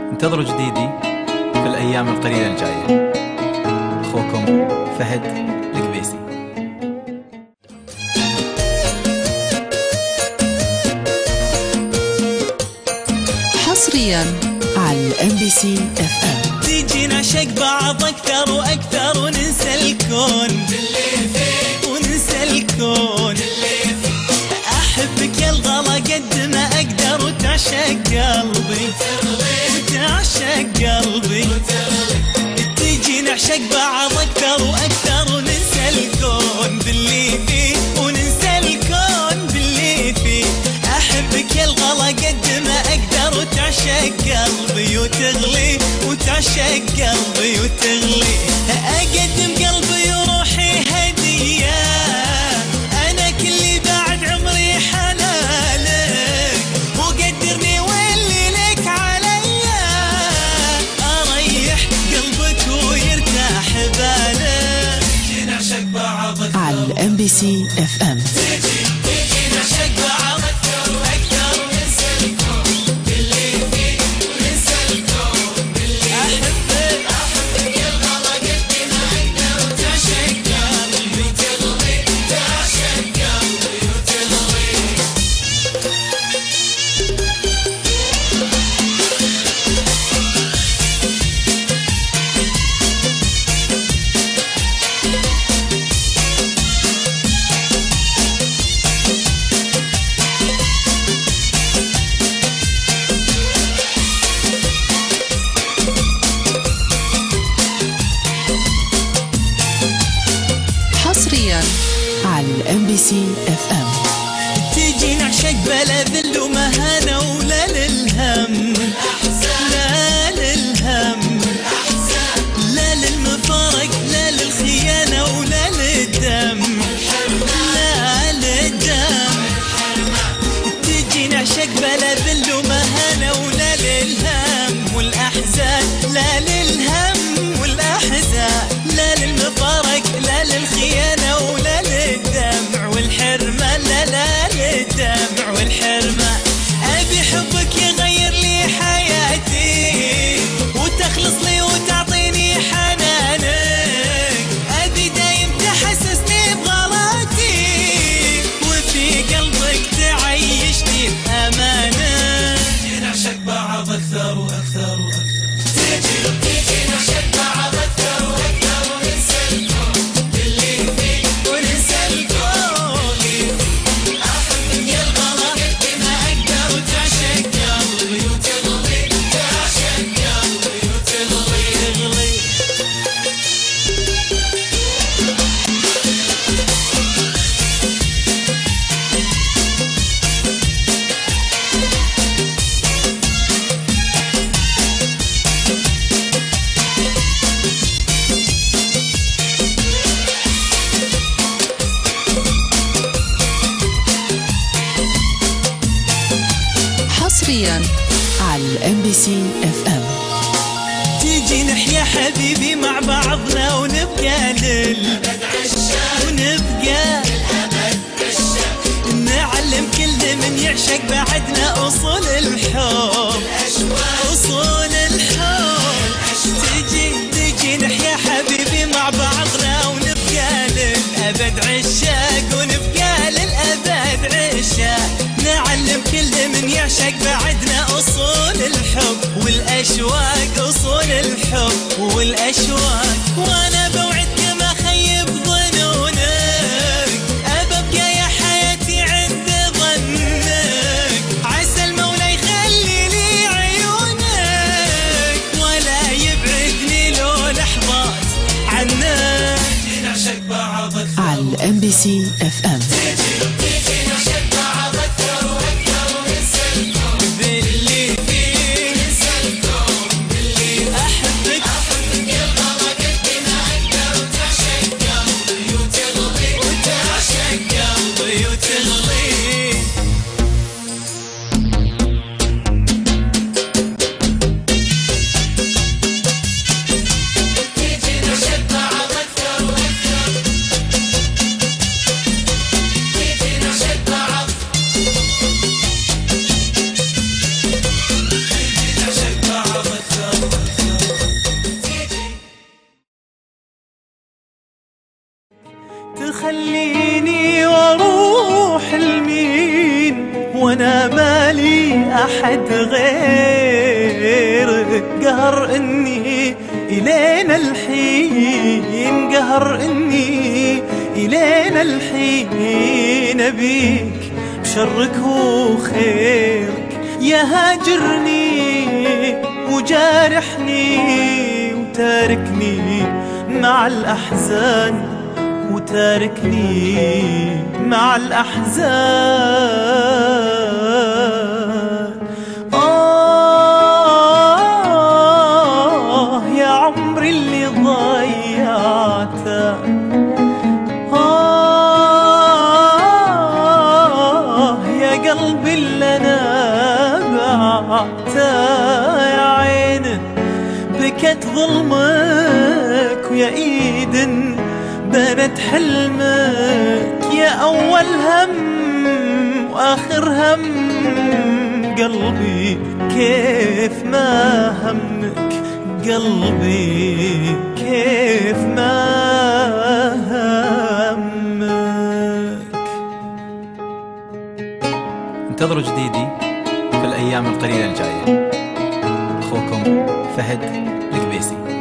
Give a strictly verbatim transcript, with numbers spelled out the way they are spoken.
انتظروا جديدي في الأيام القليلة الجاية. أخوكم فهد القبيسي. حصريا على ام بي سي اف ام. تيجي نعشق بعض اكثر واكثر وننسى الكون اللي فيه وننسى الكون اللي فيه. احبك يا الغلا قد ما اقدر وتعشق قلبي وتعشق قلبي. تيجي نعشق بعض اكثر واكثر وننسى الكون باللي فيه وننسى الكون باللي فيه. احبك يا الغلا قد ما اقدر وتعشق قلبي وتغلي وتعشق قلبي وتغلي. اقدم قلبي وروحي هديه، انا كلي بعد عمري حلالك، وقدرني واللي لك عليا، اريح قلبك ويرتاح بالك. تيجي نعشق بعض على الام بي سي اف ام. تيجي تيجي نعشق بعض اكثر واكثر وننسى الكون باللي فيه وننسى الكون باللي. احبك احبك يا الغلا قد ما اقدر وتعشق قلبي وتغلي تعشق قلبي وتغلي. حصريا على الام بي سي اف ام. تيجي نعشق بلا ذل ومهانة ولا للهم، لا للهم، لا للمفارق لا للخيانة ولا للدم، لا للدم. تيجي نعشق بلا ذل ومهانة ولا للهم والأحزان، لا للهم والأحزان، لا للمفارق لا للخيانة ولا للدمع والحرمة، لا لا للدمع والحرمة. أبي حبك يغير لي حياتي وتخلص لي وتعطيني حنانك، أبي دايم تحسسني بغلاتي وفي قلبك تعيشني بأمانك. تيجي نعشق بعض أكثر وأكثر وأكثر. تيجي تيجي نعشق بعض أكثر وأكثر وننسى الكون اللي فيه وننسى الكون. أحبك يا الغلا قد ما أقدر وتعشق قلبي وتغلي تعشق قلبي وتغلي تغلي. حصريا على الام بي سي اف ام. تيجي نحيا حبيبي مع بعضنا ونبقى للأبد عشاق ونبقى للأبد عشاق. نعلم كل من يعشق بعدنا أصول الحب أصول الحب. تيجي تيجي نحيا حبيبي مع بعضنا ونبقى للأبد عشاق ونبقى للأبد عشاق. نعلم كل من يعشق بعدنا أصول الحب والأشواق، أصول الحب والأشواق. وأنا بوعدك ما خيب ظنونك، أبقى يا حياتي عند ظنك، عسى المولى يخلي لي عيونك ولا يبعدني لو لحظات عنك. تيجي نعشق بعض أكثر على الام بي سي اف ام. تيجي نعشق بعض أكثر وأكثر وننسى الكون باللي فيه وننسى الكون باللي. أحبك أحبك يا الغلا قد ما أحد غيرك، قهر إني إلينا الحين، قهر إني إلينا الحين أبيك بشرك وخيرك، يا هاجرني وجارحني وتاركني مع الأحزان، وتاركني مع الأحزان. آه يا عمري اللي ضيعته، آه يا قلبي اللي أنا بعته، يا عين بكت ظلمك ويا ايد بنت حلمك، يا اول هم واخر هم قلبي كيف ما همك، قلبي كيف ما همك. انتظروا جديدي في الأيام القليلة الجاية. أخوكم فهد القبيسي.